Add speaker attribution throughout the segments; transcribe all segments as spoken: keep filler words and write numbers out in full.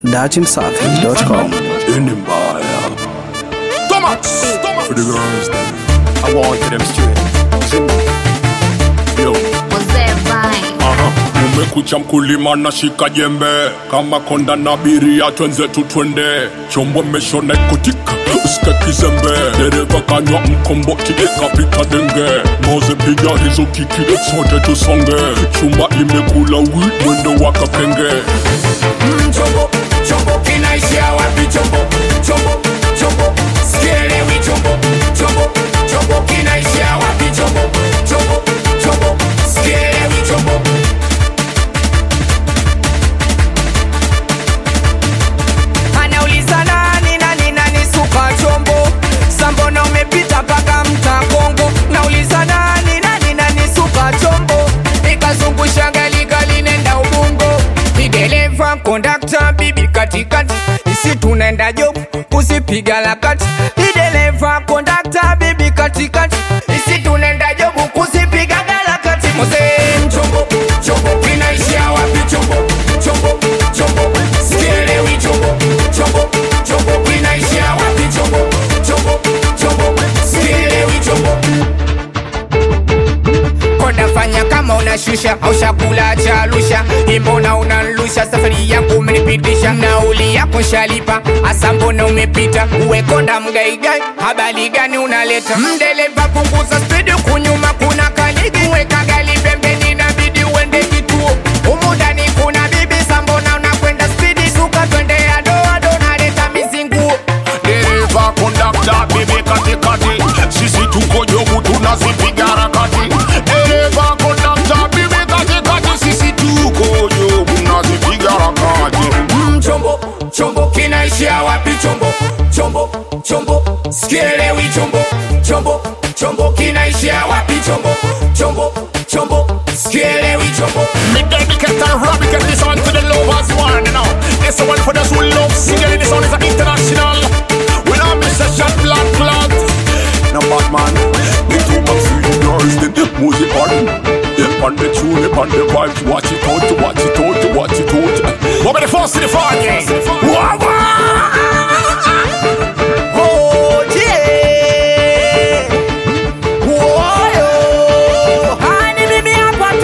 Speaker 1: dachi msafi dot com.
Speaker 2: Inimbaya Thomas for the girls then. I want to them straight. Yo Aha, umekucha mkulima na shika jembe, kama konda na biria twenzetu twende. Chombo meshone kutika, usike kizembe, dereva kanywa mkomboti kapita denge. Moze piga hizo kiki, sote tusonge. Chumba imekula weed, mwendo waka kenge.
Speaker 3: Mm, chombo, chombo kinaishia wapi chombo, chombo, chombo, sielewi chombo, chombo, chombo kinaishia wapi chombo, chombo, chombo, sielewi chombo. Anauliza nani nani nani suka chombo, sambona umepita paka mta Kongo. Nauliza nani nani nani suka chombo, ikazungusha gali gali nenda Ubungo. Dereva kondakta bibi katikati, isi tunaenda job kusipiga la kati. Dereva kondakta bibi katikati, isi tunaenda job kusipiga la kati. Mose chombo, chombo kinaishia wapi chombo, chombo, chombo, sielewi chombo, chombo, chombo kinaishia wapi chombo, chombo, chombo, sielewi chombo. Konda fanya kama unashusha, au shakula chalusha. Imbona unalusha, safari yangu umenipitisha. Nauli yako shalipa, asa mbona umepita. Uwe konda mgaigai, habari gani unaleta. Mdeleva punguza speed, kunyuma kuna kaligi. Uwe kagali pembeni na bidi uende kituo. Umudani kuna bibi, sambona unakwenda speed. Suka twende ya doa do naleta mizinguo.
Speaker 2: Dereva kondakta bibi katikati, sisi tuko jobu tunazipiga harakati. Dereva kondakta bibi katikati, sisi tuko jobu tunazipiga harakati.
Speaker 3: Mm, chombo, chombo kinaishia wapi chombo, chombo, chombo, sielewi chombo, chombo, chombo kinaishia wapi chombo, chombo, chombo, sielewi chombo.
Speaker 2: Me dedicate and dedicate this one to the lovers one, you know. This one for those who love singing. This one is an international. We don't miss a shot, blood, blood. No bad man, we too much for you girls. The music on, yeah, on the tune, on the vibes. Watch it out, watch it out, watch it out. What about the first in the party? Wow, wow.
Speaker 3: Oh yeah, whoa, honey, baby, I'm a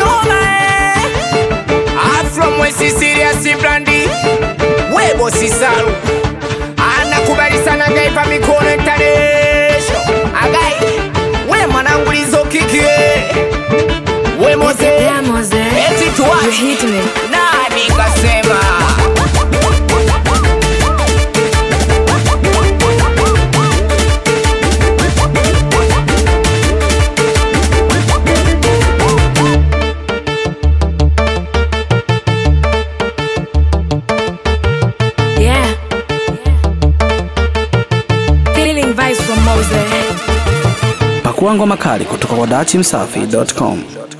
Speaker 3: I'm from West Serious Brandy, Webo Sisaru. Anakubali sana gai pa mikono itanesho. Agai, we mwanangu lizo kiki. We moze,
Speaker 4: Yeah, Mose.
Speaker 3: eti tuwa.
Speaker 4: You hit me.
Speaker 3: Nani kasema?
Speaker 4: Yeah. Feeling vibes from Mose.
Speaker 1: Pakua ngoma kali kutoka kwa dachi msafi dot com.